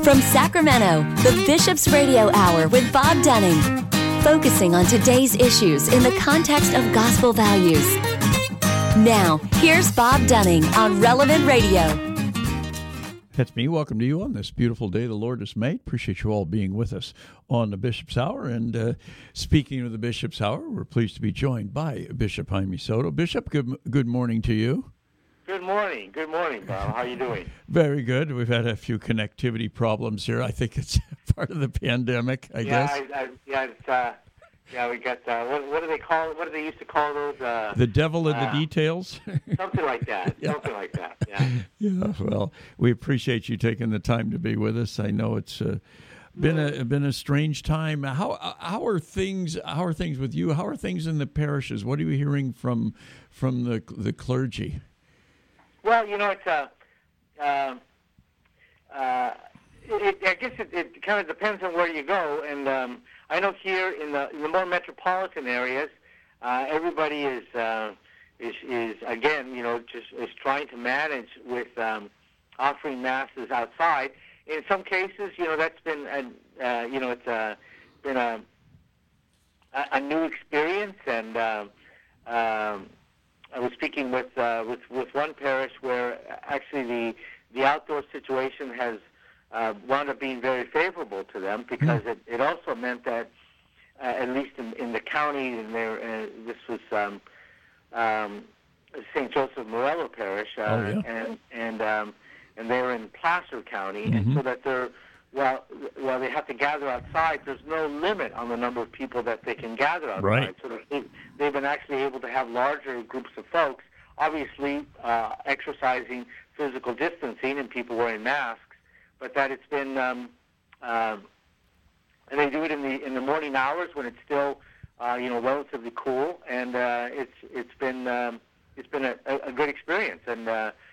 From Sacramento, the Bishop's Radio Hour with Bob Dunning, focusing on today's issues in the context of gospel values. Now, here's Bob Dunning on Relevant Radio. That's me. Welcome to you on this beautiful day the Lord has made. Appreciate you all being with us on the Bishop's Hour. And speaking of the Bishop's Hour, we're pleased to be joined by Bishop Jaime Soto. Bishop, good morning to you. Good morning. Good morning, Bob. How are you doing? Very good. We've had a few connectivity problems here. I think it's part of the pandemic, I guess. We got, what do they call it? What do they used to call those? The devil in the details? Something like that. Yeah. Something like that, yeah. Yeah, well, we appreciate you taking the time to be with us. I know it's been a strange time. How are things with you? How are things in the parishes? What are you hearing from the clergy? Well, you know, it's I guess it kind of depends on where you go, and I know here in the more metropolitan areas, everybody is again, you know, is trying to manage with offering masses outside. In some cases, you know, that's been it's been a new experience, and I was speaking with one parish where actually the outdoor situation has wound up being very favorable to them, because it also meant that at least in the county, and this was St. Joseph Morello Parish, and they're in Placer County, and so that while they have to gather outside, there's no limit on the number of people that they can gather outside. Right. So they've been actually able to have larger groups of folks, obviously exercising physical distancing and people wearing masks, but that it's been, and they do it in the morning hours when it's still, relatively cool, and it's been a good experience, and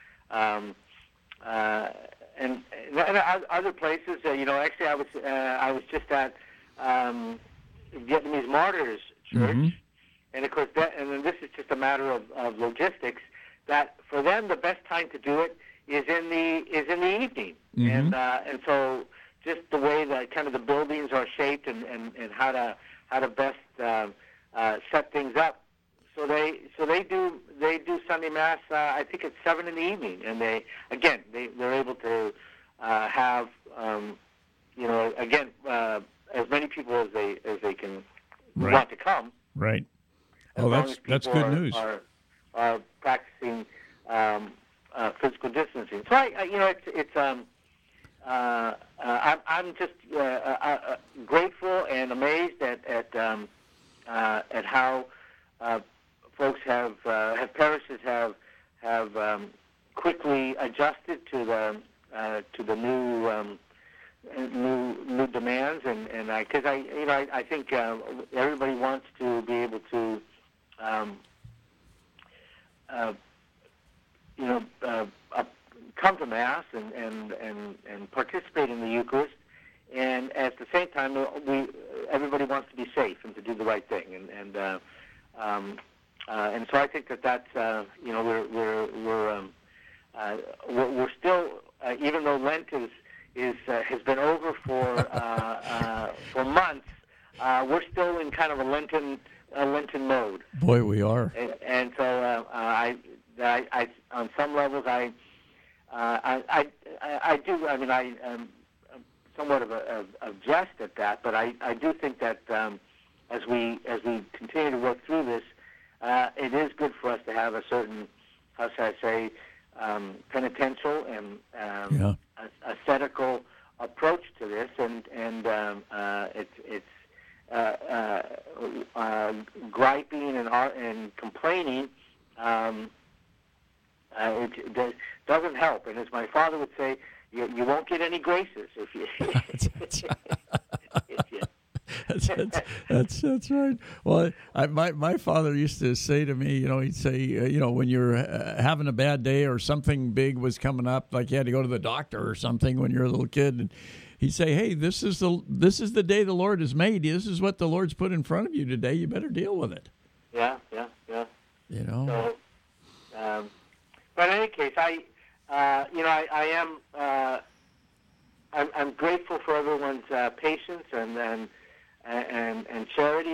other places, actually I was just at Vietnamese Martyrs Church, and of course and then this is just a matter of logistics. That for them the best time to do it is in the evening, and so just the way that kind of the buildings are shaped and how to best set things up. So they do Sunday Mass. I think it's 7 in the evening, and they're able to have as many people as they can want to come. Right. Oh, that's good news. Are practicing physical distancing. So I'm just grateful and amazed at how folks parishes have quickly adjusted to the new demands, and because I think everybody wants to be able to come to Mass and participate in the Eucharist, and at the same time everybody wants to be safe and to do the right thing, and so I think that's we're still, even though Lent has been over for months, we're still in kind of a Lenten mode. Boy, we are. And so I on some levels I do. I mean, I'm somewhat of a jest at that, but I do think that as we continue to work through this, it is good for us to have a certain, how should I say, penitential and ascetical approach to this, and it's griping and complaining. It doesn't help, and as my father would say, you won't get any graces if you. That's right. Well, my father used to say to me, he'd say, when you're having a bad day or something big was coming up, like you had to go to the doctor or something when you're a little kid, and he'd say, "Hey, this is the day the Lord has made. This is what the Lord's put in front of you today. You better deal with it." Yeah. So, but in any case, I am I'm grateful for everyone's patience and charity,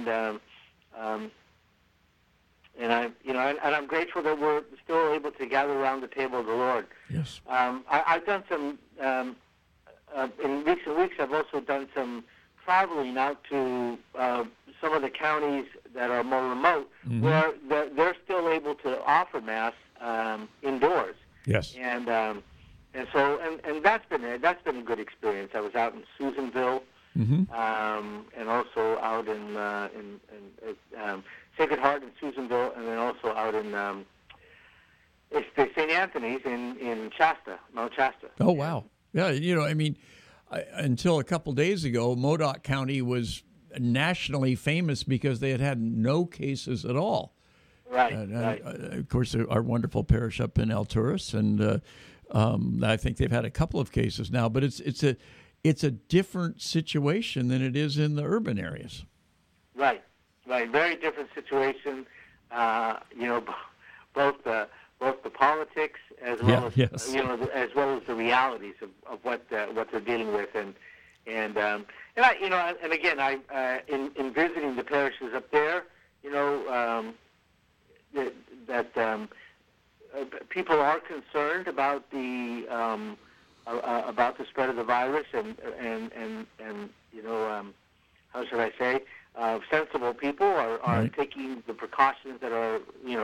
and I'm grateful that we're still able to gather around the table of the Lord. Yes. I've done some in recent weeks. I've also done some traveling out to some of the counties that are more remote, where they're still able to offer Mass indoors. Yes. And so that's been a good experience. I was out in Susanville, and also out in Sacred Heart in Susanville, and then also out in it's the St. Anthony's in Shasta, Mount Shasta. Oh, wow. Yeah, until a couple days ago, Modoc County was nationally famous because they had no cases at all. Right, right. Of course, our wonderful parish up in Alturas, and I think they've had a couple of cases now, but it's a different situation than it is in the urban areas. Right. Very different situation. Both the politics as well as as well as the realities of what they're dealing with, and again, in visiting the parishes up there, that people are concerned about the spread of the virus, and how should I say, sensible people are taking the precautions that are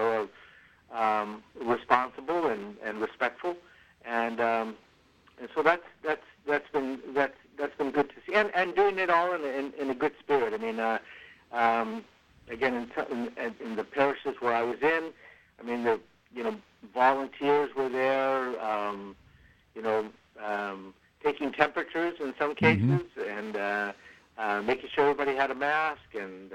responsible and respectful, and so that's been good to see, and doing it all in a good spirit. I mean, again, in the parishes where I was in, I mean, the volunteers were there, taking temperatures in some cases, and making sure everybody had a mask, and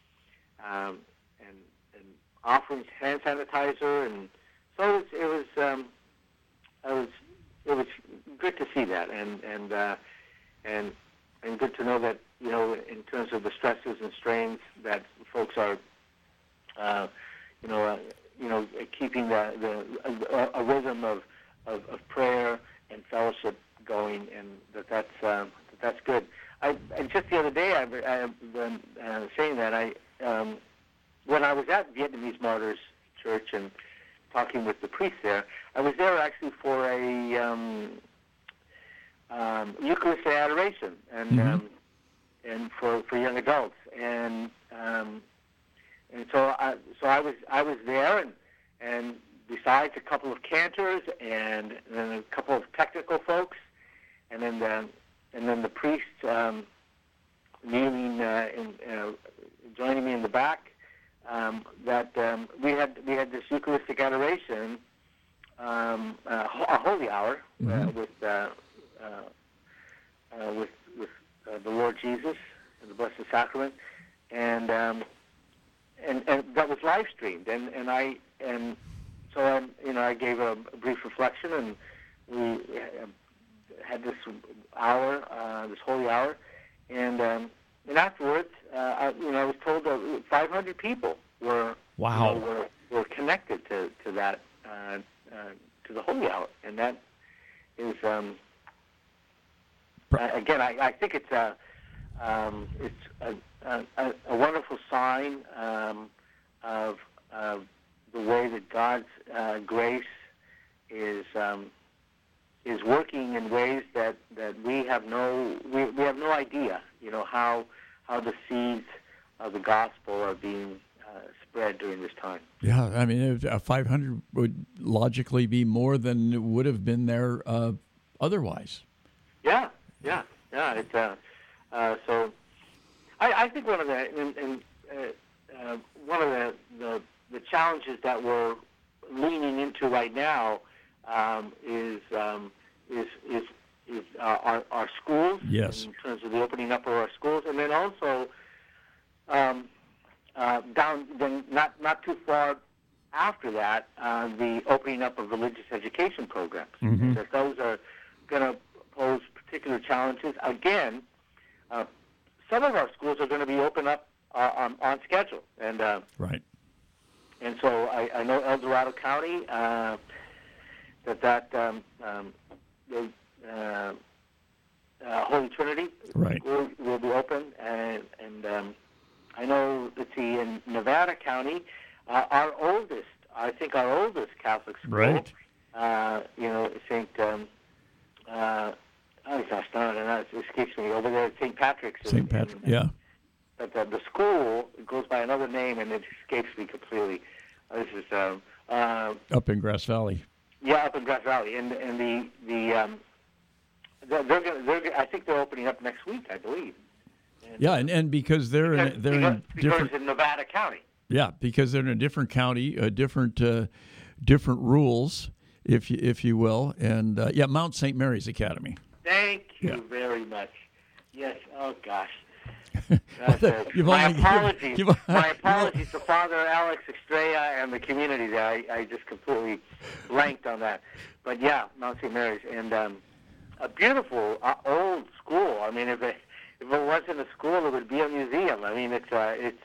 offering hand sanitizer, and so it was good to see that, and good to know that in terms of the stresses and strains that folks are keeping a rhythm of prayer and fellowship going, and that's good. And just the other day, I saying that when I was at Vietnamese Martyrs Church and talking with the priest there, I was there actually for a Eucharistic adoration, and for young adults, and so I was there, and besides a couple of cantors and then a couple of technical folks, and then the priest kneeling joining me in the back. That we had this Eucharistic adoration, a holy hour with the Lord Jesus and the Blessed Sacrament, and that was live streamed, and so I gave a brief reflection, and we had this hour, this holy hour, and afterwards, I was told that 500 people were were connected to that to the holy hour, and that is again, I think it's a wonderful sign of the way that God's grace is working in ways that we have no idea, how the seeds of the gospel are being spread during this time. Yeah, I mean, 500 would logically be more than would have been there otherwise. Yeah. It's so. I think one of the the challenges that we're leaning into right now is our schools. Yes. In terms of the opening up of our schools, and then also not too far after that, the opening up of religious education programs. That those are going to pose particular challenges. Again, some of our schools are going to be open up on schedule, and right. And so I know El Dorado County Holy Trinity Right. School will be open, and I know, let's see, in Nevada County, our oldest Catholic school, Right. St. Oh gosh, no, it escapes me. Over there at St. Patrick's. St. Patrick, yeah. But the school goes by another name, and it escapes me completely. This is Up in Grass Valley. yeah, up in Grass Valley, and I think they're opening up next week, I believe. Yeah, and because they're in different. Because in Nevada County. Yeah, because they're in a different county, different rules, if you will, and Mount St. Mary's Academy. Thank you very much. Yes. Oh gosh. My apologies to Father Alex Estrella and the community there. I just completely blanked on that. But yeah, Mount St. Mary's, and a beautiful old school. I mean, if it wasn't a school, it would be a museum. I mean, it's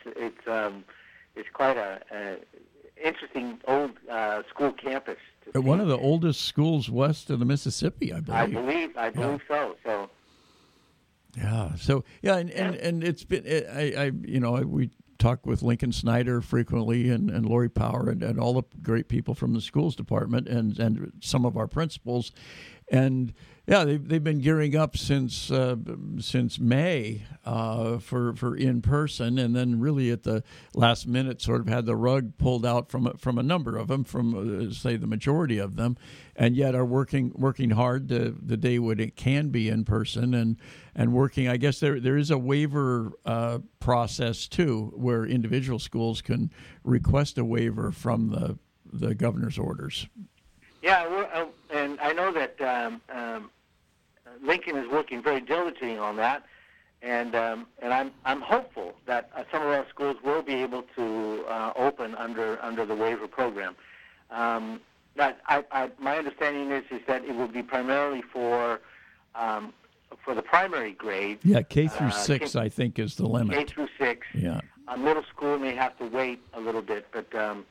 quite a interesting old school campus. One of the oldest schools west of the Mississippi, I believe. I believe so. So. Yeah. So and it's been we talk with Lincoln Snyder frequently and Lori Power and all the great people from the schools department and some of our principals, and they've been gearing up since May for in person, and then really at the last minute sort of had the rug pulled out from a number of them, from say the majority of them, and yet are working hard the day when it can be in person and working. I guess there is a waiver process too, where individual schools can request a waiver from the governor's orders. Yeah, and I know that Lincoln is working very diligently on that, and I'm hopeful that some of our schools will be able to open under the waiver program. But my understanding is that it will be primarily for the primary grade. Yeah, K through 6, I think, is the limit. K through 6. Yeah. Middle school may have to wait a little bit, but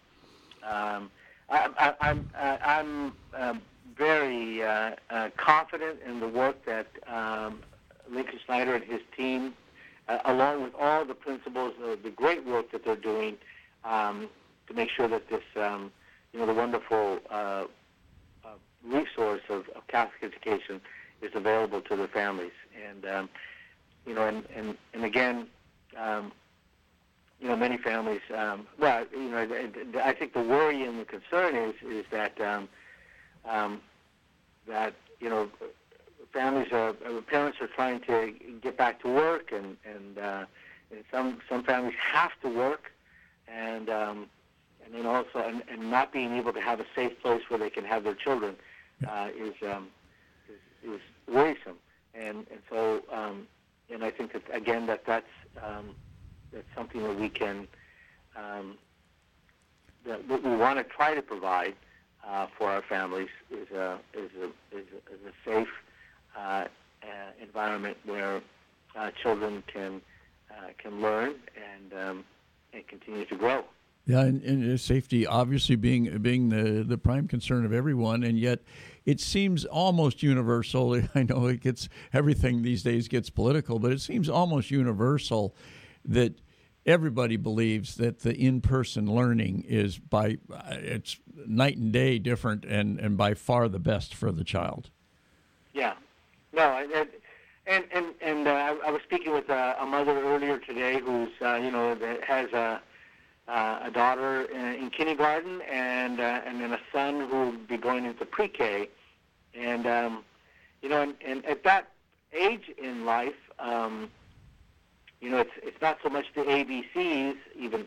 I'm very confident in the work that Lincoln Snyder and his team, along with all the principals, the great work that they're doing to make sure that this, the wonderful resource of Catholic education is available to their families. And, and again, many families, I think the worry and the concern is that, parents are trying to get back to work, and some families have to work, and then also and not being able to have a safe place where they can have their children is worrisome, and so and I think that again that's something that we can that we want to try to provide for our families is a safe environment where children can learn and continue to grow. Yeah, and safety obviously being the prime concern of everyone, and yet it seems almost universal. I know everything these days gets political, but it seems almost universal that everybody believes that the in-person learning is it's night and day different and by far the best for the child. Yeah. No, and I was speaking with a mother earlier today who's that has a daughter in kindergarten and then a son who will be going into pre-K, and and at that age in life, it's not so much the ABCs even,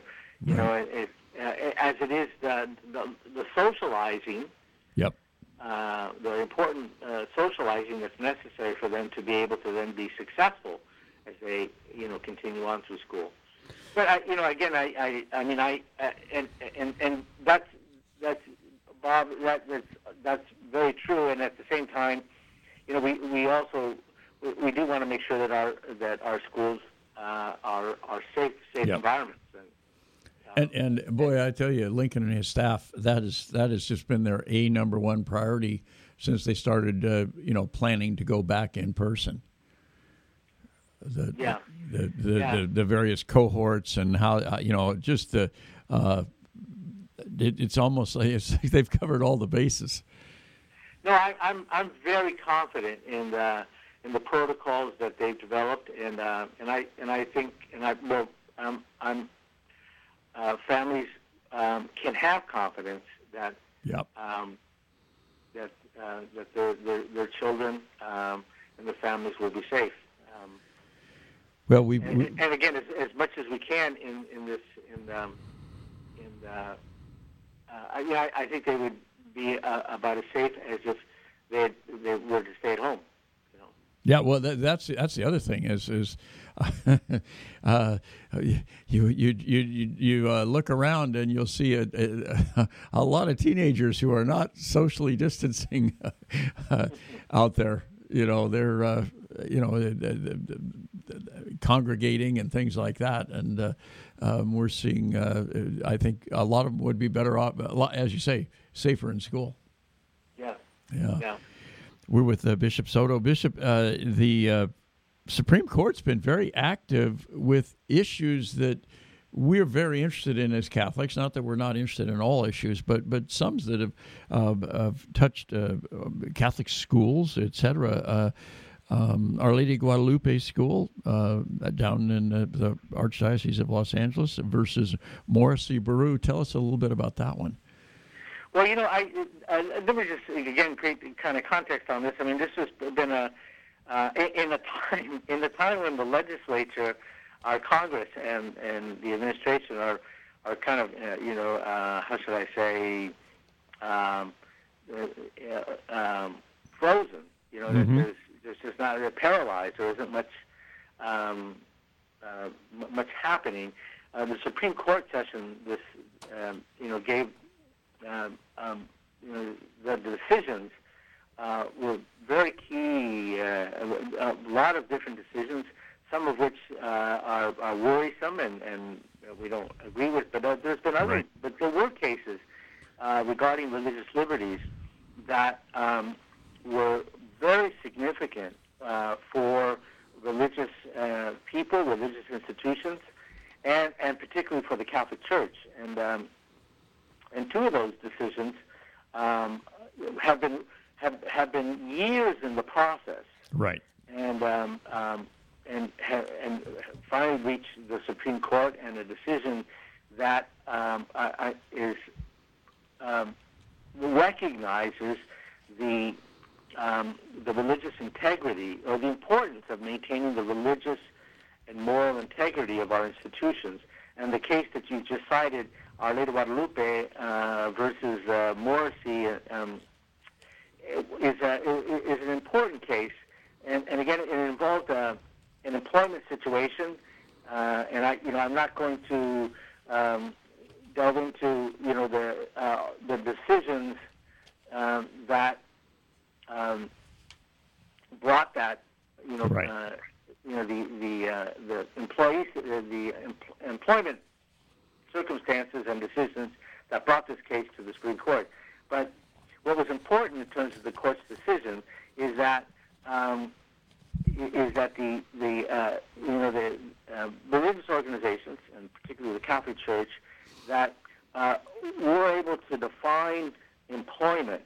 as it is the socializing. Yep. The important socializing that's necessary for them to be able to then be successful as they continue on through school. But and that's Bob, that's very true. And at the same time, we also do want to make sure that our schools are safe yep. environments. And boy, I tell you, Lincoln and his staff, that has just been their number one priority since they started, planning to go back in person. The various cohorts and how just the it's almost like they've covered all the bases. No, I'm very confident in the protocols that they've developed, and I think families can have confidence that that their children and the families will be safe. Well, and again, as much as we can I think they would be about as safe as if they were to stay at home. Yeah, well, that's the other thing is you look around and you'll see a lot of teenagers who are not socially distancing out there. They're congregating and things like that, and we're seeing. I think a lot of them would be better off, as you say, safer in school. Yeah. We're with Bishop Soto. Bishop, the Supreme Court's been very active with issues that we're very interested in as Catholics. Not that we're not interested in all issues, but some that have touched Catholic schools, etc. Our Lady of Guadalupe School down in the Archdiocese of Los Angeles versus Morrissey Beru. Tell us a little bit about that one. Well, let me just again create kind of context on this. I mean, this has been in the time when the legislature, our Congress, and the administration are kind of how should I say frozen. There's just not, they're paralyzed. There isn't much happening. The Supreme Court session gave. The decisions were very key. A lot of different decisions, some of which are worrisome and we don't agree with. But there's been other. Right. But there were cases regarding religious liberties that were very significant for religious people, religious institutions, and particularly for the Catholic Church. And two of those decisions have been years in the process, right? And finally reached the Supreme Court, and a decision that recognizes the religious integrity, or the importance of maintaining the religious and moral integrity of our institutions. And the case that you just cited, Our Lady of Guadalupe versus Morrissey, is an important case, and again, it involved an employment situation, and I'm not going to delve into the decisions that brought that right. The employees, the employment circumstances and decisions that brought this case to the Supreme Court. But what was important in terms of the court's decision is that the religious organizations, and particularly the Catholic Church, that were able to define employment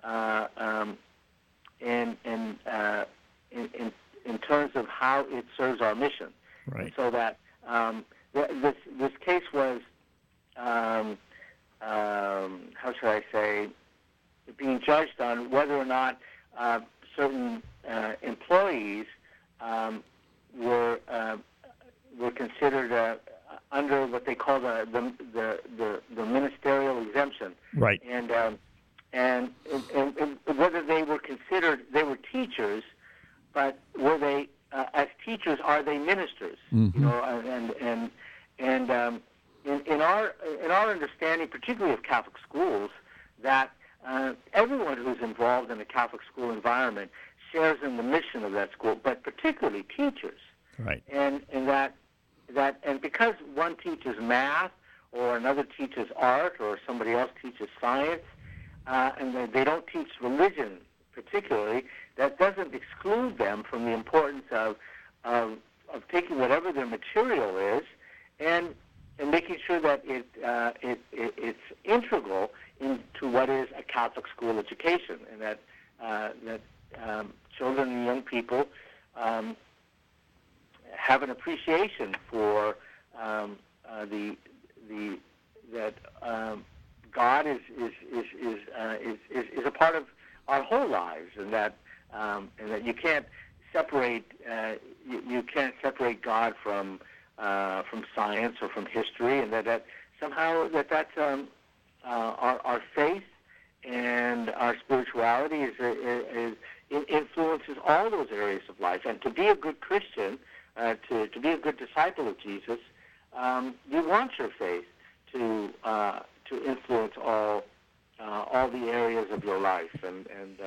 in terms of how it serves our mission. Right. So that this case was, how should I say, being judged on whether or not certain employees were considered under what they call the ministerial exemption. Right. And whether they were considered, they were teachers, but were they as teachers, are they ministers? Mm-hmm. In our understanding, particularly of Catholic schools, that everyone who's involved in a Catholic school environment shares in the mission of that school, but particularly teachers. Right. And because one teaches math or another teaches art, or somebody else teaches science, and they don't teach religion particularly, that doesn't exclude them from the importance of taking whatever their material is and making sure that it's integral into what is a Catholic school education, and that children and young people have an appreciation for that God is a part of our whole lives, and that you can't separate God from science or from history, and that somehow that's our faith and our spirituality influences all those areas of life. And to be a good Christian, to be a good disciple of Jesus, you want your faith to influence all the areas of your life. And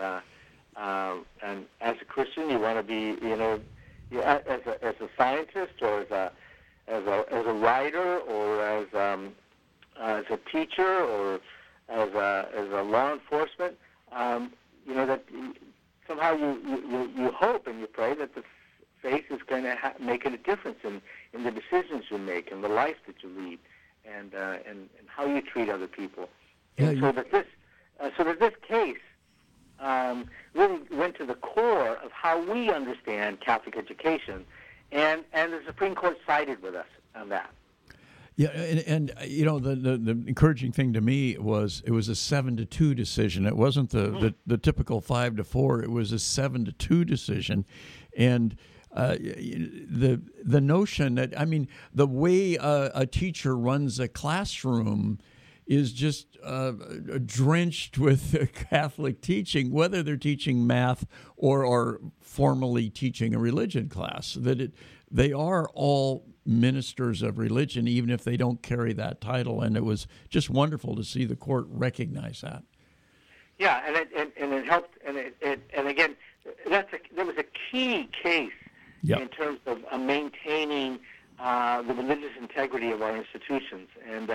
as a Christian, you want to be, as a scientist, or as a writer, or as a teacher, or as a law enforcement, that somehow you hope and you pray that the faith is going to make a difference in the decisions you make, and the life that you lead, and how you treat other people. And so that this case really went to the core of how we understand Catholic education, and the Supreme Court sided with us on that. Yeah, and the encouraging thing to me was it was a 7-2 decision. It wasn't the typical 5-4. It was a 7-2 decision, and the notion that, the way a teacher runs a classroom is just drenched with Catholic teaching, whether they're teaching math or formally teaching a religion class. They are all ministers of religion, even if they don't carry that title. And it was just wonderful to see the court recognize that. Yeah, and it helped, and again, there was a key case in terms of maintaining the religious integrity of our institutions, and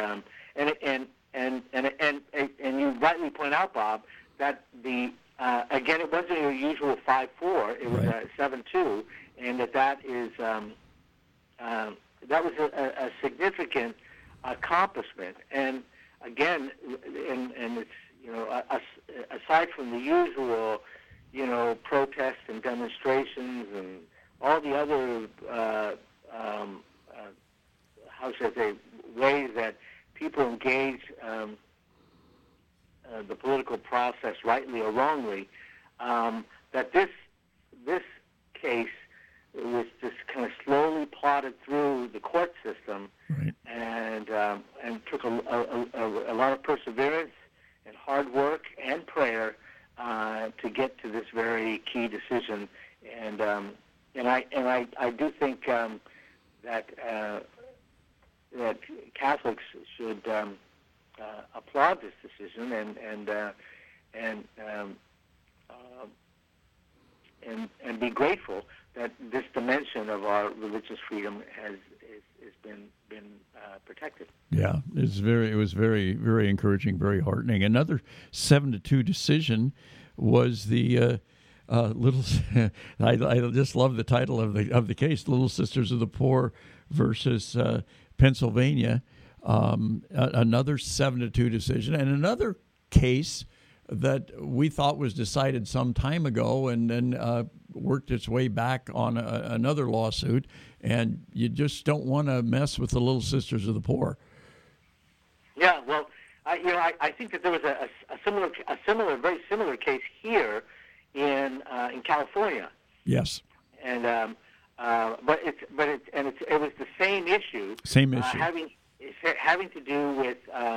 you rightly point out, Bob, that again, it wasn't your usual 5-4; it was a 7-2, and that was a significant accomplishment. And again, and it's aside from the usual protests and demonstrations and all the other how should I say, ways that people engage the political process, rightly or wrongly, that this case was just kind of slowly plodded through the court system, and took a lot of perseverance and hard work and prayer to get to this very key decision. And I do think that Catholics should applaud this decision and be grateful that this dimension of our religious freedom has been protected. Yeah, it was very, very encouraging, very heartening. Another 7-2 decision was the little. I just love the title of the case: "Little Sisters of the Poor versus Pennsylvania." Another 7-2 decision, and another case that we thought was decided some time ago, and then worked its way back on another lawsuit. And you just don't want to mess with the Little Sisters of the Poor. Yeah, well, I think that there was a very similar case here in California. Yes. And but it was the same issue. Same issue. Having to do with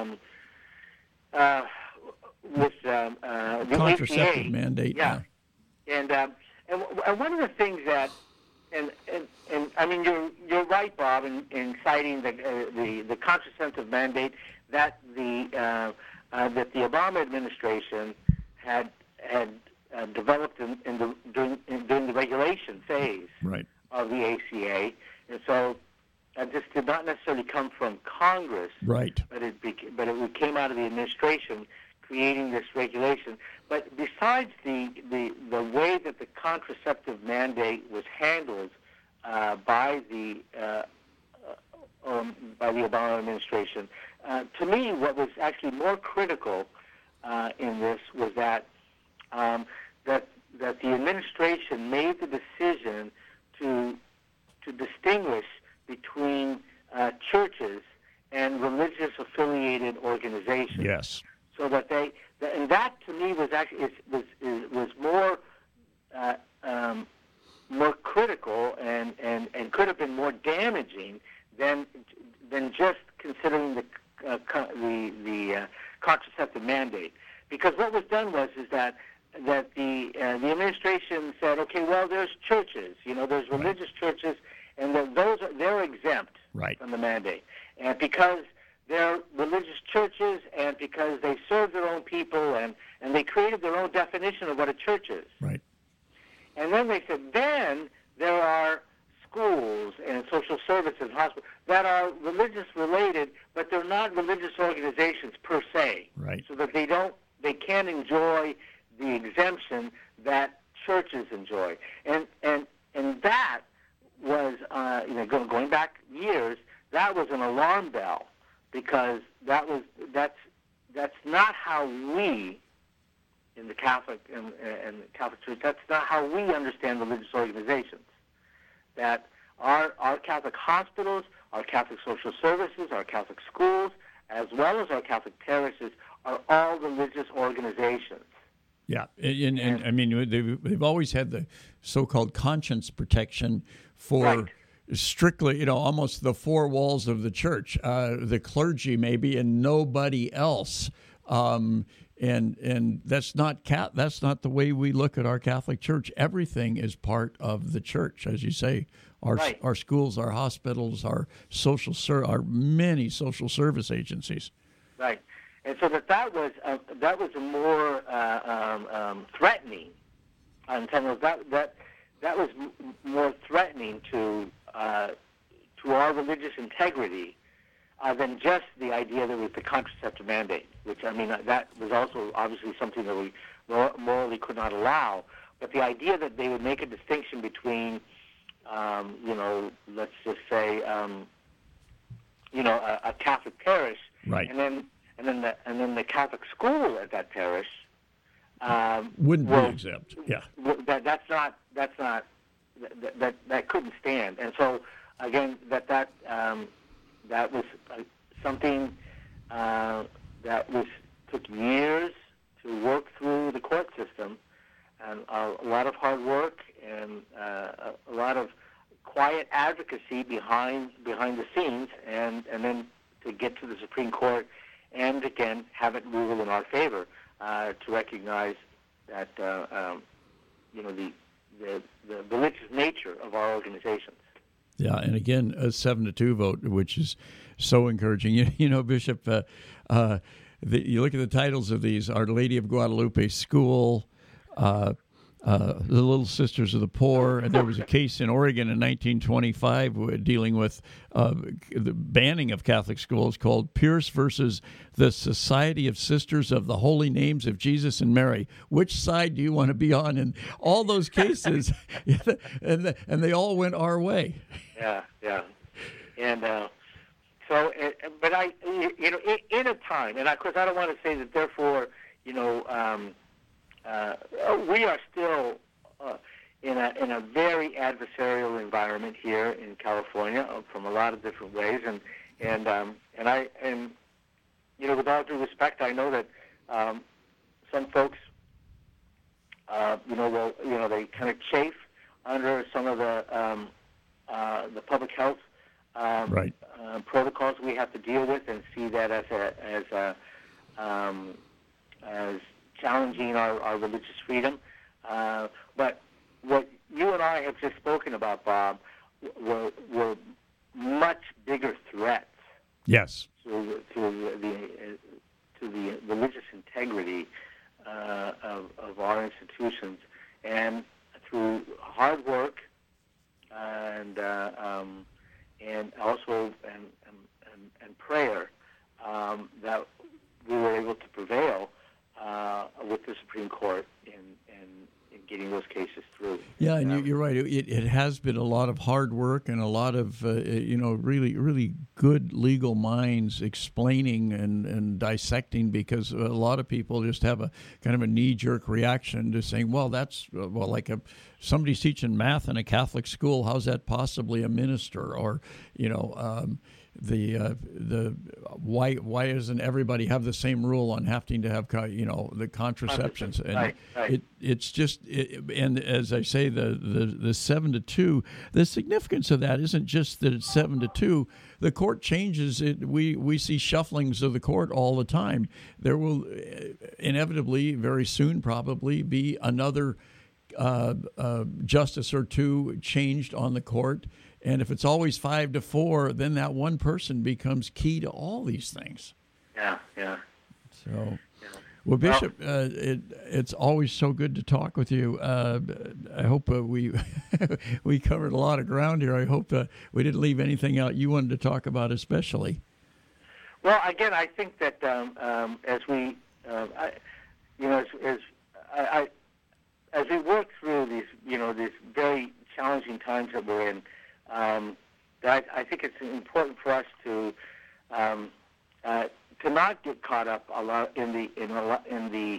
the contraceptive ACA mandate. Yeah. And one of the things that and I mean you're right, Bob, in citing the contraceptive mandate that the Obama administration had developed during the regulation phase of the ACA, and so this did not necessarily come from Congress. Right. But it came out of the administration creating this regulation. But besides the way that the contraceptive mandate was handled by the Obama administration, to me, what was actually more critical in this was that that the administration made the decision to distinguish between churches and religious affiliated organizations. Yes. So that and that to me was actually was more more critical and could have been more damaging than just considering the contraceptive mandate, because what was done was that the administration said, okay, well, there's churches, there's religious churches, and they're exempt from the mandate, and because they're religious churches, and because they serve their own people, and they created their own definition of what a church is. Right. And then they said, then there are schools and social services and hospitals that are religious related, but they're not religious organizations per se. Right. So that they can't enjoy the exemption that churches enjoy. And that was, going back years, that was an alarm bell, because that's not how we in the Catholic and the Catholic Church, that's not how we understand religious organizations. That our Catholic hospitals, our Catholic social services, our Catholic schools, as well as our Catholic parishes, are all religious organizations. Yeah, and I mean, they've always had the so-called conscience protection for strictly, almost the four walls of the church, the clergy maybe, and nobody else. And that's not the way we look at our Catholic Church. Everything is part of the church, as you say. Our schools, our hospitals, our our many social service agencies. Right. And so that was a more threatening. I'm telling you, that was more threatening to our religious integrity than just the idea that it was the contraceptive mandate, which, that was also obviously something that we morally could not allow. But the idea that they would make a distinction between, let's just say, a Catholic parish, right, and then the Catholic school at that parish wouldn't be exempt. Yeah, that couldn't stand. And so again, that was something that took years to work through the court system, and a lot of hard work and a lot of quiet advocacy behind the scenes, and then to get to the Supreme Court and again have it rule in our favor, to recognize that the religious nature of our organizations. Yeah, and again, a 7-2 vote, which is so encouraging. Bishop, you look at the titles of these: Our Lady of Guadalupe School, the Little Sisters of the Poor, and there was a case in Oregon in 1925 dealing with the banning of Catholic schools called Pierce versus the Society of Sisters of the Holy Names of Jesus and Mary. Which side do you want to be on? And all those cases, and they all went our way. Yeah. And but in a time, and of course I don't want to say that therefore, we are still in a very adversarial environment here in California from a lot of different ways, and with all due respect, I know that some folks, they kind of chafe under some of the public health protocols we have to deal with, and see that as challenging our religious freedom. But what you and I have just spoken about, Bob, were much bigger threats. Yes. To the religious integrity of our institutions, and through hard work and also and prayer that we were able to prevail with the Supreme Court in getting those cases through. Yeah, and you're right. It has been a lot of hard work and a lot of really, really good legal minds explaining and dissecting, because a lot of people just have a kind of a knee-jerk reaction to saying, well, that's like somebody's teaching math in a Catholic school. How's that possibly a minister? Or the why doesn't everybody have the same rule on having to have the contraceptions? And right. it's just and as I say, the 7-2, the significance of that isn't just that it's 7-2. The court changes it. We see shufflings of the court all the time. There will inevitably, very soon, probably be another justice or two changed on the court. And if it's always 5-4, then that one person becomes key to all these things. Yeah. So, well, Bishop, it's always so good to talk with you. I hope we covered a lot of ground here. I hope we didn't leave anything out you wanted to talk about, especially. Well, again, I think that as we work through these very challenging times that we're in. I think it's important for us to not get caught up a lot in the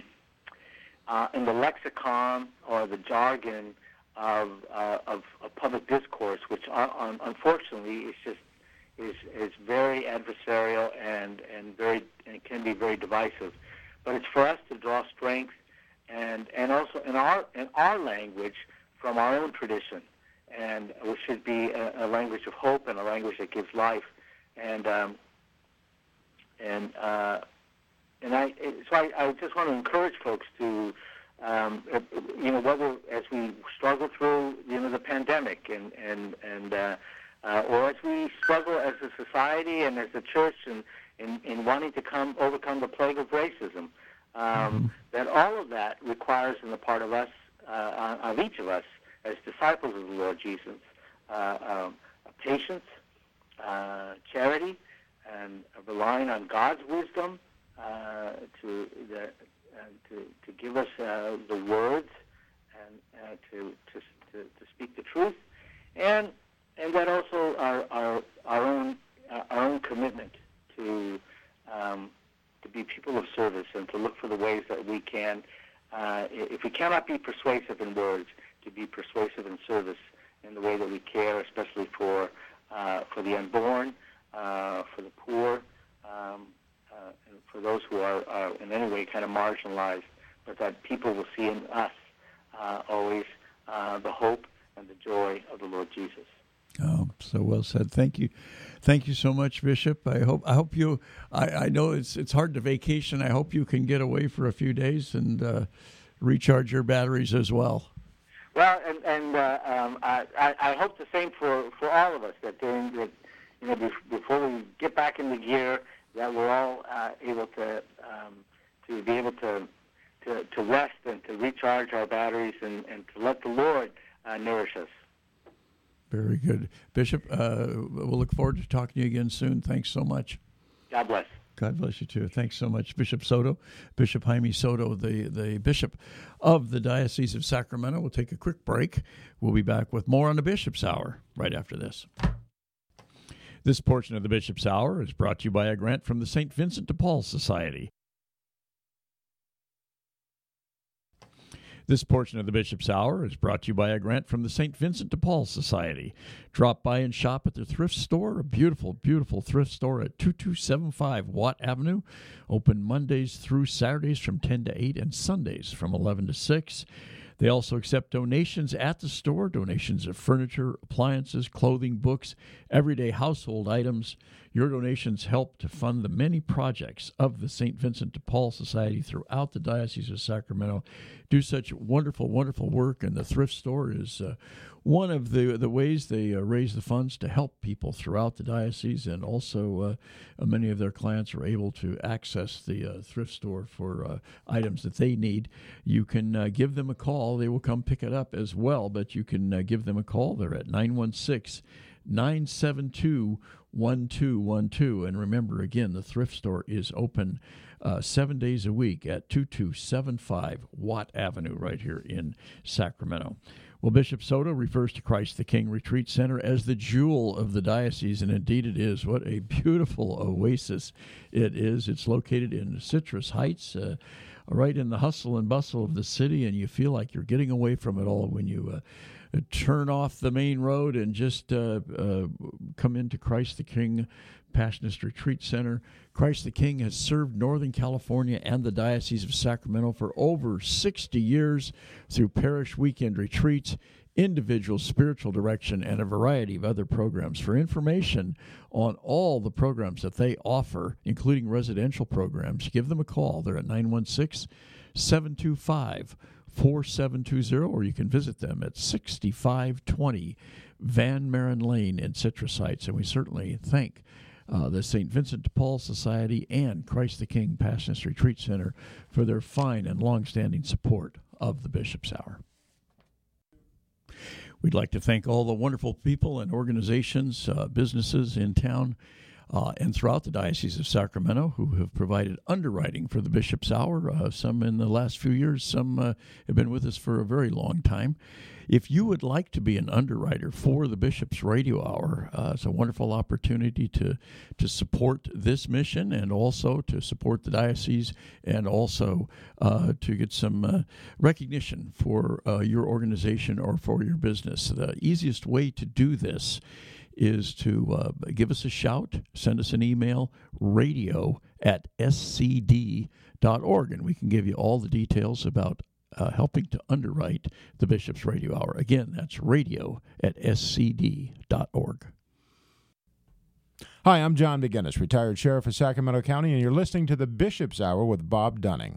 lexicon or the jargon of public discourse, which unfortunately is very adversarial and can be very divisive. But it's for us to draw strength and also in our language from our own tradition. And which should be a language of hope and a language that gives life, so I just want to encourage folks to, whether as we struggle through the pandemic or as we struggle as a society and as a church in wanting to overcome the plague of racism, that all of that requires on the part of us, of each of us, as disciples of the Lord Jesus, patience, charity, and relying on God's wisdom to give us the words and to speak the truth, and that also our own commitment to be people of service and to look for the ways that we can, if we cannot be persuasive in words, to be persuasive in service in the way that we care, especially for the unborn, for the poor, and for those who are in any way kind of marginalized, but that people will see in us always the hope and the joy of the Lord Jesus. Oh, so well said. Thank you so much, Bishop. I hope you. I know it's hard to vacation. I hope you can get away for a few days and recharge your batteries as well. Well, I hope the same for all of us, that before we get back in the gear, that we're all able to be able to rest and to recharge our batteries and to let the Lord nourish us. Very good, Bishop. We'll look forward to talking to you again soon. Thanks so much. God bless. God bless you, too. Thanks so much, Bishop Soto, Bishop Jaime Soto, the Bishop of the Diocese of Sacramento. We'll take a quick break. We'll be back with more on the Bishop's Hour right after this. This portion of the Bishop's Hour is brought to you by a grant from the St. Vincent de Paul Society. This portion of the Bishop's Hour is brought to you by a grant from the St. Vincent de Paul Society. Drop by and shop at the thrift store, a beautiful, beautiful thrift store at 2275 Watt Avenue. Open Mondays through Saturdays from 10 to 8 and Sundays from 11 to 6. They also accept donations at the store, donations of furniture, appliances, clothing, books, everyday household items. Your donations help to fund the many projects of the St. Vincent de Paul Society throughout the Diocese of Sacramento. Do such wonderful, wonderful work, and the thrift store is one of the ways they raise the funds to help people throughout the diocese, and also many of their clients are able to access the thrift store for items that they need. You can give them a call. They will come pick it up as well, but you can give them a call. They're at 916 972-1212. And remember, again, the thrift store is open 7 days a week at 2275 Watt Avenue right here in Sacramento. Well, Bishop Soto refers to Christ the King Retreat Center as the jewel of the diocese, and indeed it is. What a beautiful oasis it is. It's located in Citrus Heights, right in the hustle and bustle of the city, and you feel like you're getting away from it all when you turn off the main road and just come into Christ the King Passionist Retreat Center. Christ the King has served Northern California and the Diocese of Sacramento for over 60 years through parish weekend retreats, individual spiritual direction, and a variety of other programs. For information on all the programs that they offer, including residential programs, give them a call. They're at 916-725-4720, or you can visit them at 6520 Van Maren Lane in Citrus Heights. And we certainly thank the St. Vincent de Paul Society and Christ the King Passionist Retreat Center for their fine and long-standing support of the Bishop's Hour. We'd like to thank all the wonderful people and organizations, businesses in town and throughout the Diocese of Sacramento who have provided underwriting for the Bishop's Hour, some in the last few years, some have been with us for a very long time. If you would like to be an underwriter for the Bishop's Radio Hour, it's a wonderful opportunity to support this mission and also to support the diocese and also to get some recognition for your organization or for your business. The easiest way to do this is to give us a shout, send us an email, radio@scd.org, and we can give you all the details about helping to underwrite the Bishop's Radio Hour. Again, that's radio@scd.org. Hi, I'm John McGinnis, retired sheriff of Sacramento County, and you're listening to the Bishop's Hour with Bob Dunning.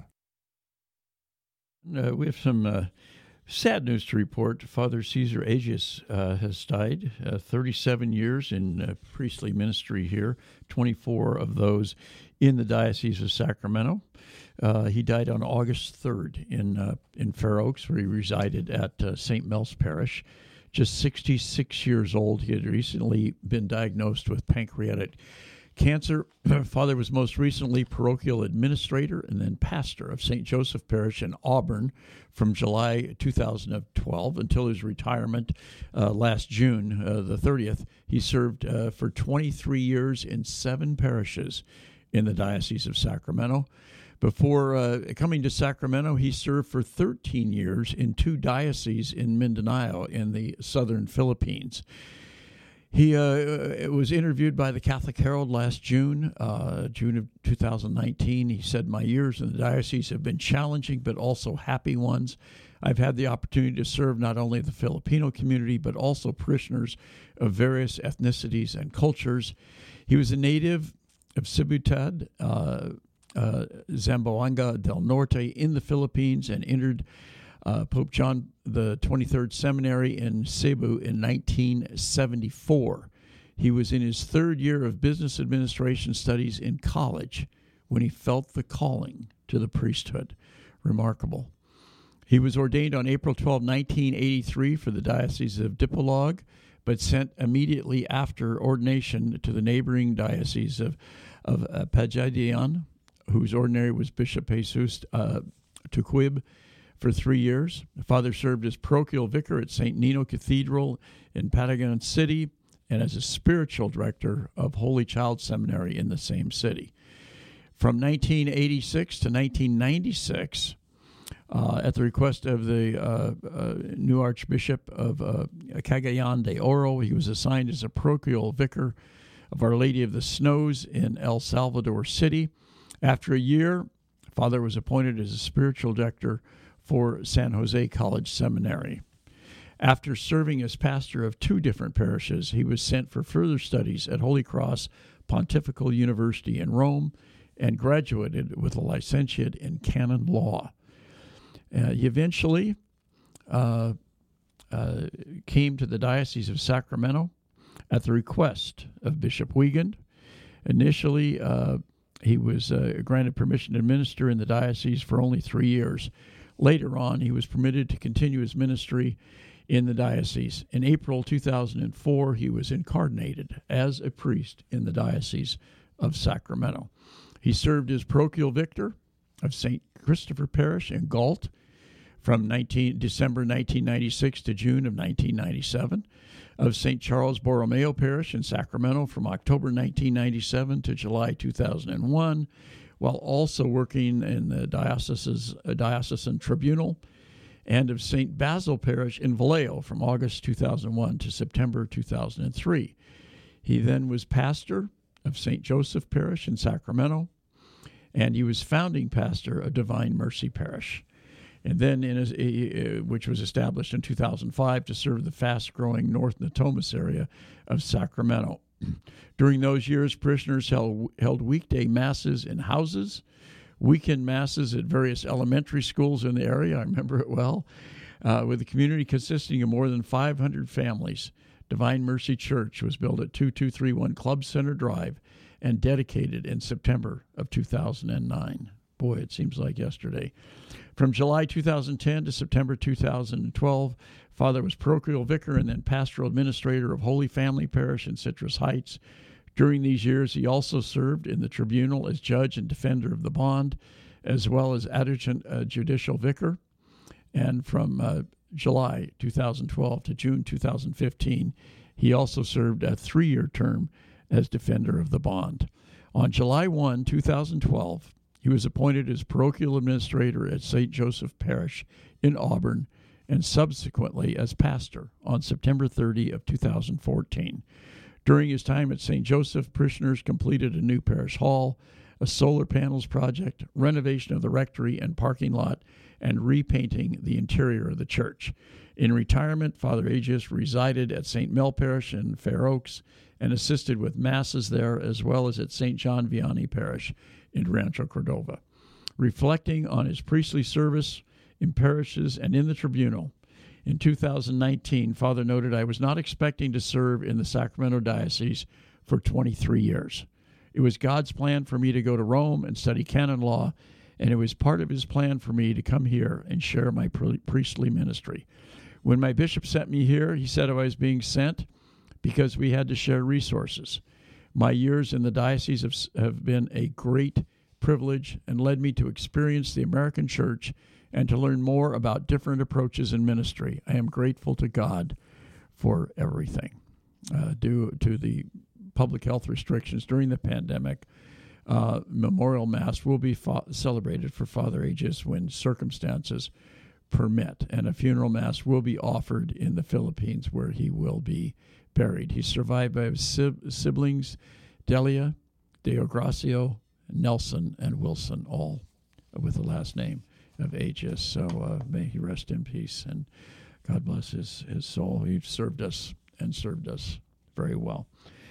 We have some sad news to report. Father Cesar Agius has died, 37 years in priestly ministry here, 24 of those in the Diocese of Sacramento. He died on August 3rd in Fair Oaks, where he resided at St. Mel's Parish. Just 66 years old. He had recently been diagnosed with pancreatic cancer. Father was most recently parochial administrator and then pastor of St. Joseph Parish in Auburn from July 2012 until his retirement last June the 30th. He served for 23 years in 7 parishes in the Diocese of Sacramento. Before coming to Sacramento, he served for 13 years in 2 dioceses in Mindanao in the southern Philippines. He was interviewed by the Catholic Herald last June of 2019. He said, "My years in the diocese have been challenging but also happy ones. I've had the opportunity to serve not only the Filipino community but also parishioners of various ethnicities and cultures." He was a native of Ciudad Zamboanga del Norte in the Philippines and entered Pope John the 23rd Seminary in Cebu in 1974. He was in his 3rd year of business administration studies in college when he felt the calling to the priesthood. Remarkable. He was ordained on April 12, 1983 for the Diocese of Dipolog, but sent immediately after ordination to the neighboring Diocese of Pagadian, whose ordinary was Bishop Jesus Tuquib, for 3 years. The father served as parochial vicar at St. Nino Cathedral in Patagon City and as a spiritual director of Holy Child Seminary in the same city. From 1986 to 1996, at the request of the new Archbishop of Cagayan de Oro, he was assigned as a parochial vicar of Our Lady of the Snows in El Salvador City. After a year, Father was appointed as a spiritual director for San Jose College Seminary. After serving as pastor of 2 different parishes, he was sent for further studies at Holy Cross Pontifical University in Rome and graduated with a licentiate in canon law. He eventually came to the Diocese of Sacramento at the request of Bishop Wiegand. Initially, he was granted permission to minister in the diocese for only 3 years. Later on, he was permitted to continue his ministry in the diocese. In April 2004, he was incarnated as a priest in the Diocese of Sacramento. He served as parochial vicar of St. Christopher Parish in Galt from December 1996 to June of 1997, of St. Charles Borromeo Parish in Sacramento from October 1997 to July 2001, while also working in the diocesan tribunal, and of St. Basil Parish in Vallejo from August 2001 to September 2003. He then was pastor of St. Joseph Parish in Sacramento, and he was founding pastor of Divine Mercy Parish, and then which was established in 2005 to serve the fast-growing North Natomas area of Sacramento. During those years, parishioners held weekday masses in houses, weekend masses at various elementary schools in the area. I remember it well. With a community consisting of more than 500 families, Divine Mercy Church was built at 2231 Club Center Drive and dedicated in September of 2009. Boy, it seems like yesterday. From July 2010 to September 2012, Father was parochial vicar and then pastoral administrator of Holy Family Parish in Citrus Heights. During these years, he also served in the tribunal as judge and defender of the bond, as well as adjutant judicial vicar. And from July 2012 to June 2015, he also served a 3-year term as defender of the bond. On July 1, 2012, he was appointed as parochial administrator at St. Joseph Parish in Auburn, and subsequently as pastor on September 30 of 2014. During his time at St. Joseph, parishioners completed a new parish hall, a solar panels project, renovation of the rectory and parking lot, and repainting the interior of the church. In retirement, Father Aegis resided at St. Mel Parish in Fair Oaks and assisted with masses there, as well as at St. John Vianney Parish in Rancho Cordova. Reflecting on his priestly service in parishes and in the tribunal, in 2019, Father noted, "I was not expecting to serve in the Sacramento Diocese for 23 years. It was God's plan for me to go to Rome and study canon law, and it was part of his plan for me to come here and share my priestly ministry. When my bishop sent me here, he said I was being sent because we had to share resources. My years in the diocese have been a great privilege and led me to experience the American church and to learn more about different approaches in ministry. I am grateful to God for everything." Due to the public health restrictions during the pandemic, Memorial Mass will be celebrated for Father Aegis when circumstances permit, and a funeral Mass will be offered in the Philippines where he will be buried. He's survived by his siblings, Delia, Deogracio, Nelson, and Wilson, all with the last name of Aegis. So may he rest in peace, and God bless his soul. He served us very well.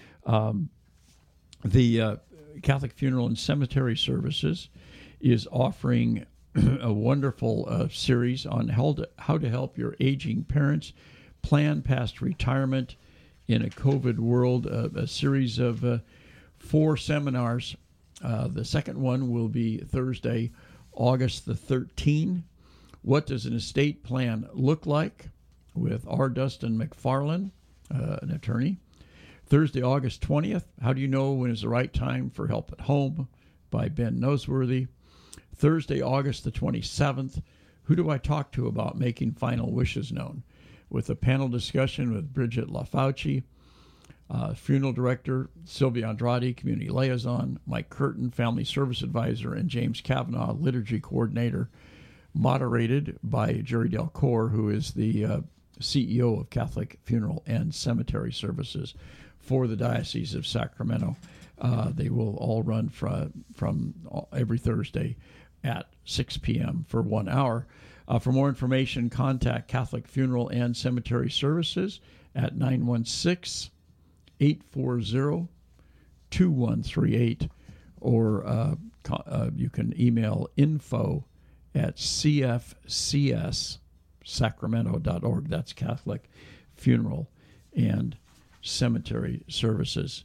The Catholic Funeral and Cemetery Services is offering a wonderful series on how to help your aging parents plan past retirement in a COVID world, a series of 4 seminars. The second one will be Thursday, August the 13th. What does an estate plan look like? With R. Dustin McFarland, an attorney. Thursday, August 20th, How Do You Know When Is the Right Time for Help at Home? By Ben Noseworthy. Thursday, August the 27th, Who Do I Talk to About Making Final Wishes Known? With a panel discussion with Bridget LaFauci, funeral director Sylvia Andrade, community liaison, Mike Curtin, family service advisor, and James Kavanaugh, liturgy coordinator, moderated by Jerry Delcourt, who is the CEO of Catholic Funeral and Cemetery Services for the Diocese of Sacramento. They will all run from every Thursday at 6 p.m. for 1 hour. For more information, contact Catholic Funeral and Cemetery Services at 916-840-2138, or you can email info@cfcssacramento.org. That's Catholic Funeral and Cemetery Services.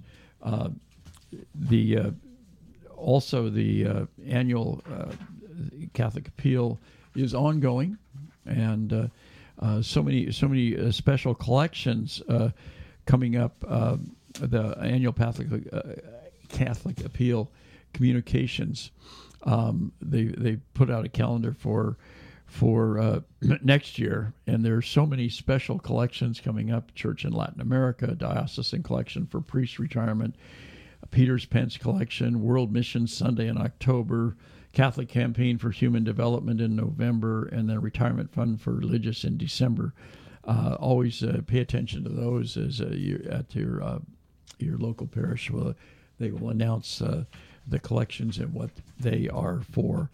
Also, the annual Catholic Appeal is ongoing, and so many special collections coming up. The annual Catholic Appeal Communications. They put out a calendar for next year, and there's so many special collections coming up. Church in Latin America, Diocesan Collection for Priest Retirement, Peter's Pence Collection, World Mission Sunday in October, Catholic Campaign for Human Development in November, and then Retirement Fund for Religious in December. Always pay attention to those as at your local parish. They will announce the collections and what they are for.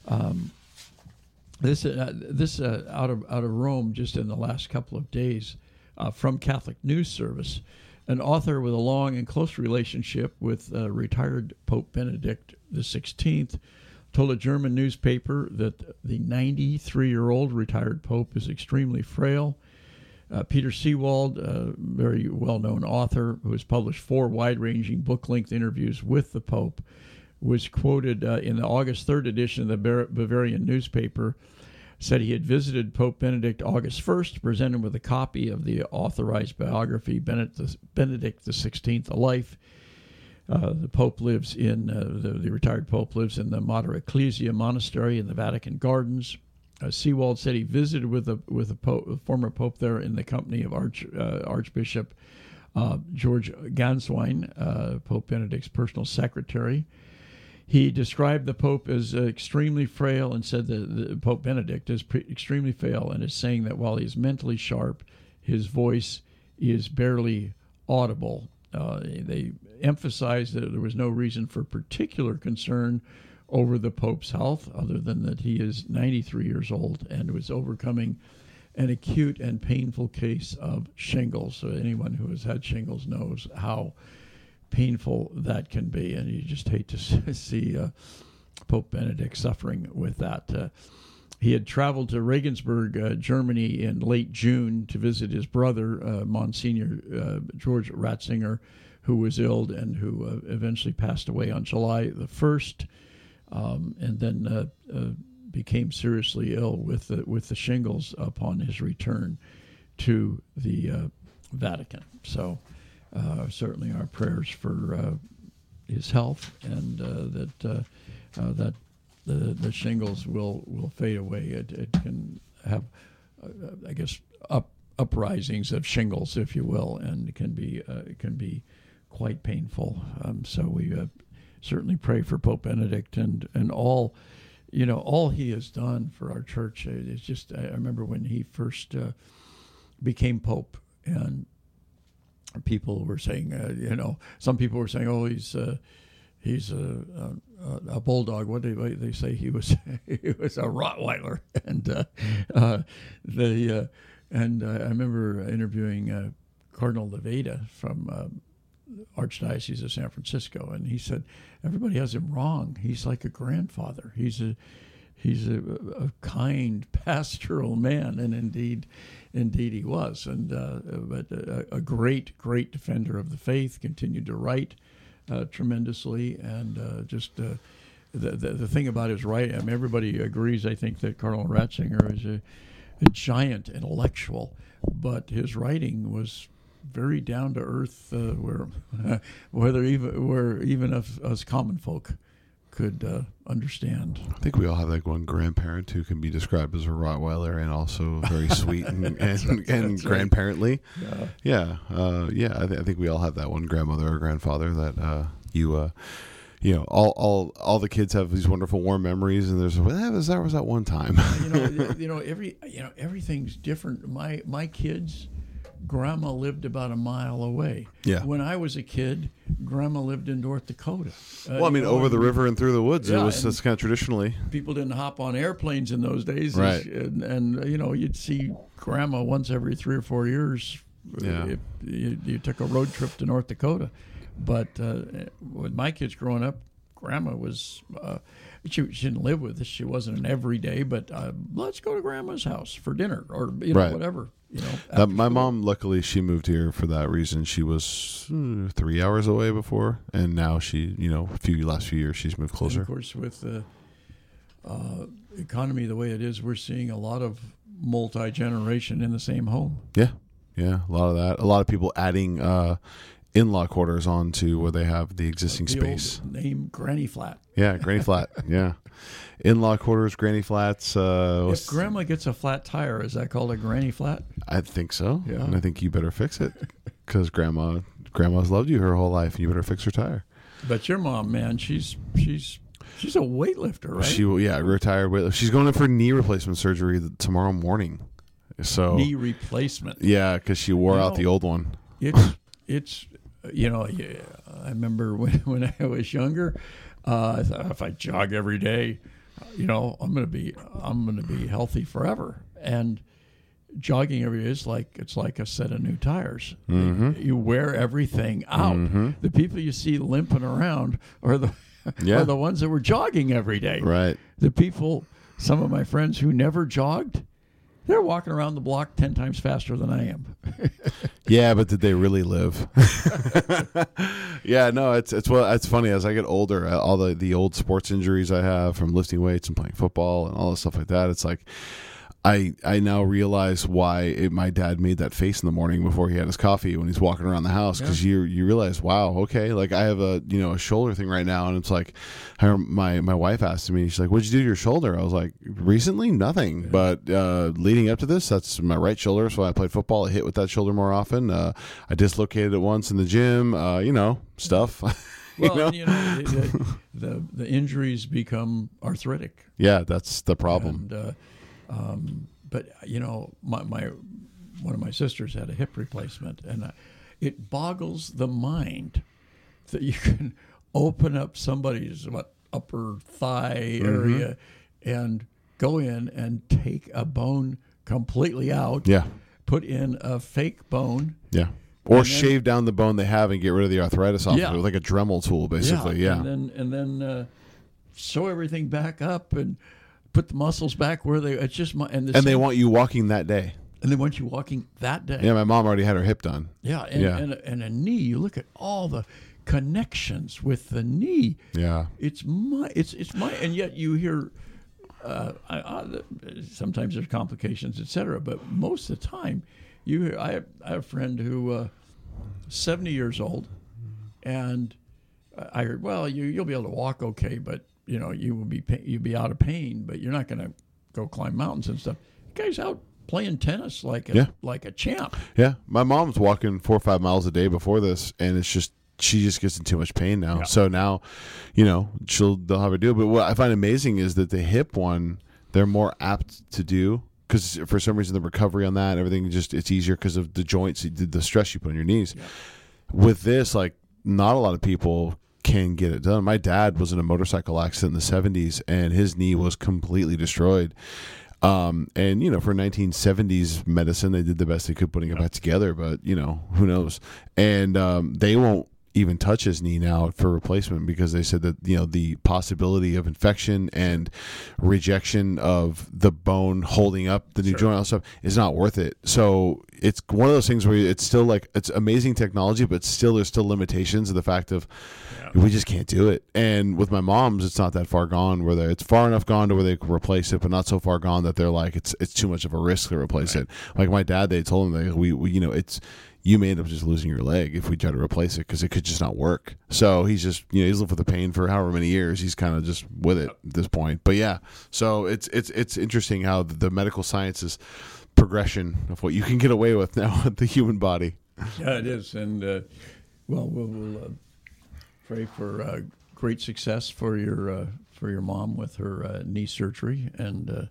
This out of Rome, just in the last couple of days, from Catholic News Service, an author with a long and close relationship with retired Pope Benedict XVI told a German newspaper that the 93-year-old retired Pope is extremely frail. Peter Seewald, a very well-known author who has published 4 wide-ranging book-length interviews with the Pope, was quoted in the August 3rd edition of the Bavarian newspaper, said he had visited Pope Benedict August 1st, presented with a copy of the authorized biography, Benedict XVI, A Life. The Pope lives in, the retired Pope lives in the Mater Ecclesia Monastery in the Vatican Gardens. Seewald said he visited with the former Pope there in the company of Archbishop George Ganswein, Pope Benedict's personal secretary. He described the Pope as extremely frail and said that the Pope Benedict is extremely frail and is saying that while he's mentally sharp, his voice is barely audible. They emphasized that there was no reason for particular concern over the Pope's health, other than that he is 93 years old and was overcoming an acute and painful case of shingles. So anyone who has had shingles knows how painful that can be, and you just hate to see Pope Benedict suffering with that. He had traveled to Regensburg, Germany in late June to visit his brother, Monsignor George Ratzinger, who was ill and who eventually passed away on July the 1st. And then became seriously ill with the shingles upon his return to the Vatican. So certainly our prayers for his health, and that the shingles will fade away. It can have, I guess, uprisings of shingles, if you will, and it can be quite painful. So we certainly pray for Pope Benedict and all he has done for our church. It's just, I remember when he first became Pope, and people were saying, some people were saying, oh, he's a bulldog. What do they say? He was a Rottweiler, and I remember interviewing Cardinal Levada from Archdiocese of San Francisco, and he said everybody has him wrong. He's like a grandfather. He's a kind pastoral man, and indeed he was. And but a great defender of the faith. Continued to write tremendously, and just the thing about his writing. I mean, everybody agrees, I think, that Cardinal Ratzinger is a giant intellectual, but his writing was very down to earth, where even us common folk could understand. I think we all have like one grandparent who can be described as a Rottweiler and also very sweet and grandparently. Yeah. I think we all have that one grandmother or grandfather that all the kids have these wonderful warm memories, and there's was that one time. Everything's different. My kids. Grandma lived about a mile away. Yeah. When I was a kid, Grandma lived in North Dakota. Over the river and through the woods. Yeah, that's kind of traditionally. People didn't hop on airplanes in those days. Right. And you'd see Grandma once every 3 or 4 years. Yeah. If you took a road trip to North Dakota. But with my kids growing up, Grandma was... She didn't live with us. She wasn't an everyday, but let's go to Grandma's house for dinner or right. Whatever. My mom, luckily, she moved here for that reason. She was 3 hours away before, and now she, last few years, she's moved closer. And of course, with the economy the way it is, we're seeing a lot of multi-generation in the same home. Yeah, a lot of that. A lot of people adding in-law quarters onto where they have the existing The space. old name Granny Flat. Yeah, granny flat. Yeah, in-law quarters, granny flats. If grandma gets a flat tire, is that called a granny flat? I think so. Yeah. And I think you better fix it because grandma's loved you her whole life, and you better fix her tire. But your mom, man, she's a weightlifter, right? She retired weightlifter. She's going in for knee replacement surgery tomorrow morning. So Knee replacement. yeah, because she wore out the old one. It's I remember when I was younger, I thought if I jog every day, I'm gonna be healthy forever. And jogging every day is it's like a set of new tires. Mm-hmm. You wear everything out. Mm-hmm. The people you see limping around are the ones that were jogging every day. Right. The people, some of my friends who never jogged, they're walking around the block 10 times faster than I am. Yeah, but did they really live? Yeah, no, it's funny. As I get older, all the old sports injuries I have from lifting weights and playing football and all this stuff like that, it's like I now realize why my dad made that face in the morning before he had his coffee when he's walking around the house, because you realize, wow, okay, like I have a shoulder thing right now, and it's like my wife asked me, she's like, what'd you do to your shoulder? I was like, recently nothing, but leading up to this, that's my right shoulder, so I played football, I hit with that shoulder more often. I dislocated it once in the gym, stuff. Well, the injuries become arthritic. Yeah, that's the problem. And, but one of my sisters had a hip replacement, and it boggles the mind that you can open up somebody's upper thigh area and go in and take a bone completely out. Yeah. Put in a fake bone. Yeah. Or shave down the bone they have and get rid of the arthritis off of it with like a Dremel tool, basically. Yeah. And then sew everything back up and put the muscles back where they. It's just they want you walking that day. And they want you walking that day. Yeah, my mom already had her hip done. Yeah, and a knee. You look at all the connections with the knee. Yeah, it's my, and yet you hear. Sometimes there's complications, etc. But most of the time, you hear. I have a friend who, 70 years old, and I heard, well, you'll be able to walk okay, but you'll be out of pain, but you're not going to go climb mountains and stuff. The guy's out playing tennis like a champ. Yeah, my mom's walking 4 or 5 miles a day before this, and she just gets in too much pain now. Yeah. So now, they'll have her do it. But what I find amazing is that the hip one, they're more apt to do, because for some reason the recovery on that, everything it's easier because of the joints, the stress you put on your knees. Yeah. With this, not a lot of people can get it done. My dad was in a motorcycle accident in the 70s, and his knee was completely destroyed. And for 1970s medicine, they did the best they could putting it back together, but who knows? And they won't even touch his knee now for replacement, because they said that the possibility of infection and rejection of the bone holding up the new joint and stuff is not worth it. So it's one of those things where it's still it's amazing technology, but there's still limitations of the fact of we just can't do it. And with my mom's, it's not that far gone where it's far enough gone to where they can replace it, but not so far gone that they're like it's too much of a risk to replace it. Like my dad, they told him you may end up just losing your leg if we try to replace it, because it could just not work. So he's just he's lived with the pain for however many years. He's kind of just with it at this point. But yeah, so it's interesting how the medical sciences progression of what you can get away with now with the human body. Yeah, it is, and we'll pray for great success for your mom with her knee surgery, and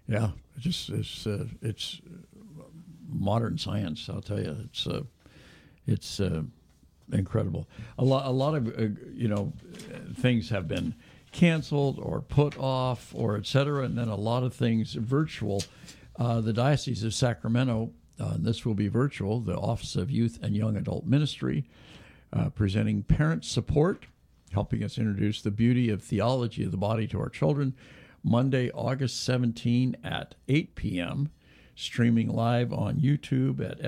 it's modern science. I'll tell you, it's incredible. A lot of things have been canceled or put off or etc., and then a lot of things virtual. The Diocese of Sacramento, this will be virtual. The Office of Youth and Young Adult Ministry, presenting Parent Support, helping us introduce the beauty of theology of the body to our children. Monday, August 17 at 8 p.m., streaming live on YouTube at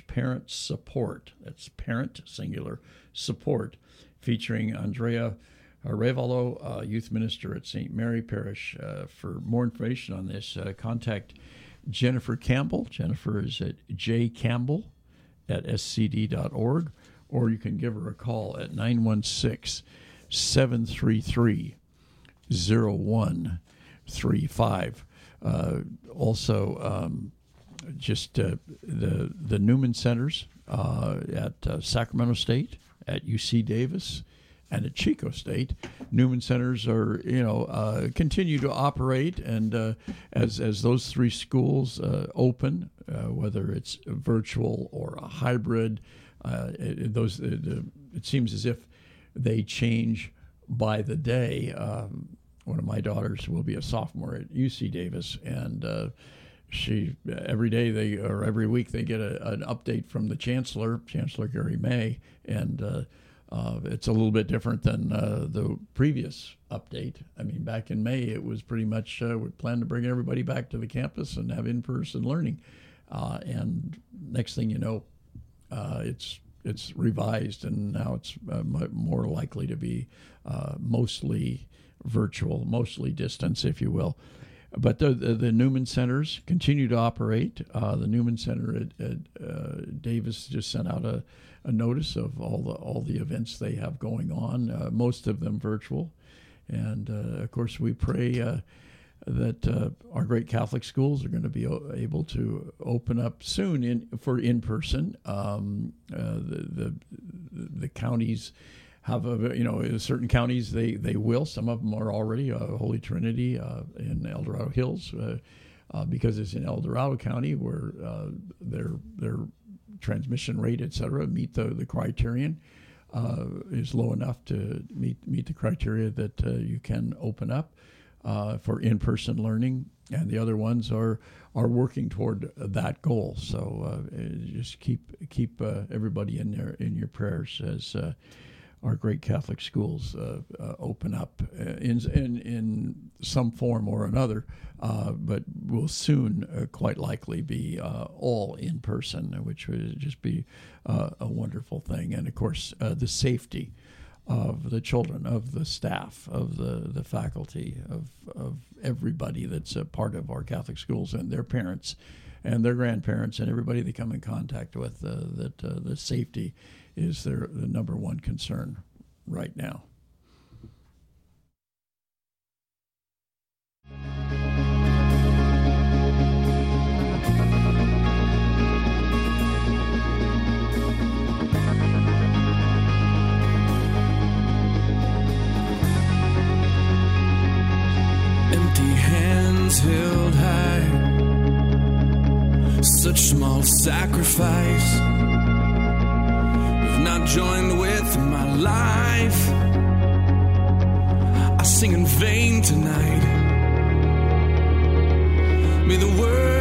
scd.org/parent support. That's parent, singular, support, featuring Andrea Revalo, youth minister at St. Mary Parish. For more information on this, contact Jennifer Campbell. Jennifer is at jcampbell@scd.org, or you can give her a call at 916-733-0135. Also, just the Newman Centers at Sacramento State, at UC Davis, and at Chico State. Newman Centers are, continue to operate, and as those three schools open, whether it's virtual or a hybrid, it seems as if they change by the day. One of my daughters will be a sophomore at UC Davis, and she every week they get an update from the Chancellor Gary May, and it's a little bit different than the previous update. I mean, back in May, it was pretty much we planned to bring everybody back to the campus and have in-person learning, and next thing you know, it's revised, and now it's more likely to be mostly virtual, mostly distance, if you will. But the Newman Centers continue to operate. The Newman Center at Davis just sent out a notice of all the events they have going on, most of them virtual. And, of course, we pray that our great Catholic schools are going to be able to open up soon for in-person. The counties have certain counties they will. Some of them are already. Holy Trinity in El Dorado Hills, because it's in El Dorado County where their transmission rate, et cetera, meet the criterion, is low enough to meet the criteria that you can open up for in-person learning, and the other ones are working toward that goal. So just keep everybody in your prayers as our great Catholic schools open up in some form or another, but will soon quite likely be all in person, which would just be a wonderful thing. And of course, the safety of the children, of the staff, of the faculty, of everybody that's a part of our Catholic schools, and their parents and their grandparents and everybody they come in contact with, that the safety is the number one concern right now. Empty hands held high, such small sacrifice. Not joined with my life. I sing in vain tonight. May the word